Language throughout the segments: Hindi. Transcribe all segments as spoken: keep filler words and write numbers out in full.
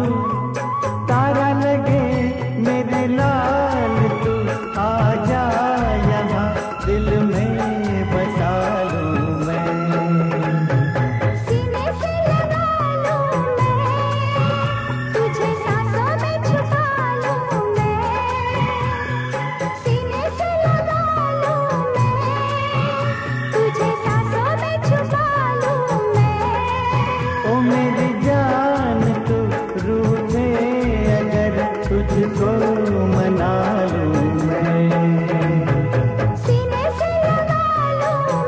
तारा लगे मेरे लाल तू आजा यहाँ दिल में बसा लूं मैं। सीने से लगा लूं मैं, तुझे सांसों में छुपा लूं मैं। सीने से लगा लूं मैं, तुझे सांसों में छुपा लूं मैं। ओ मेरी जान तू रूठे अगर तुझको मना लूं मैं। सीने से लगा लूं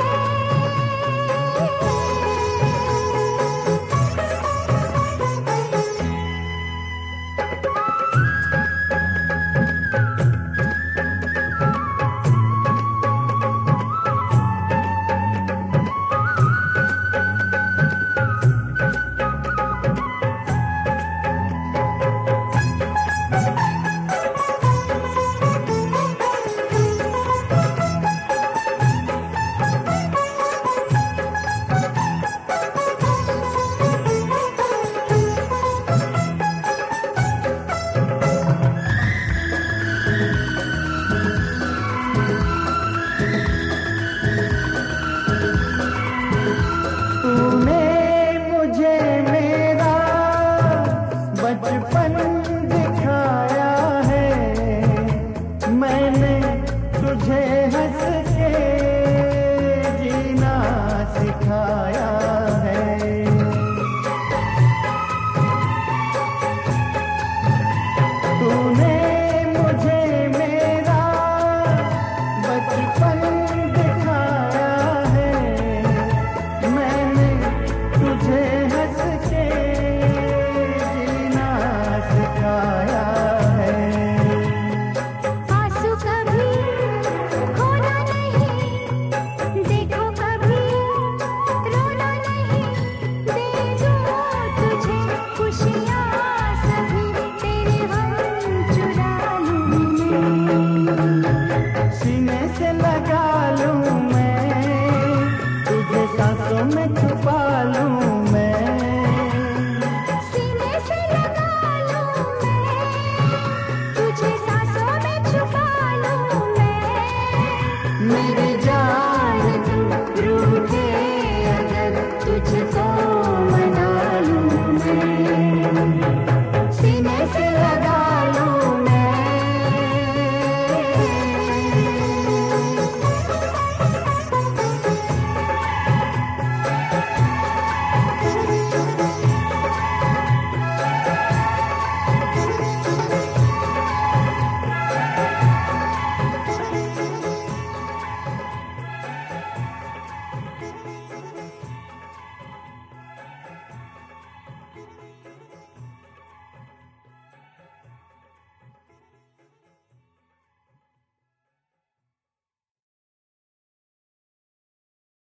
तूने मुझे मेरा बचपन दिखाया है, मैंने तुझे हंस के जीना सिखाया है। तूने मुझे मेरा बचपन दिखाया है, मैंने तुझे हंस के जीना सिखाया है। आंसू कभी खोना नहीं, देखो कभी रोना नहीं। दे दूँ तुझे खुशियाँ सभी, तेरे हम चुरा लूं मैं। सीने से लगा लूं मैं, तुझे सांसों में छुपा लूं मैं। सीने से लगा लूं मैं, तुझे सांसों में छुपा लूं मैं। मेरी जान तू रूठे अगर तुझको मना लूं मैं। सीने से लगा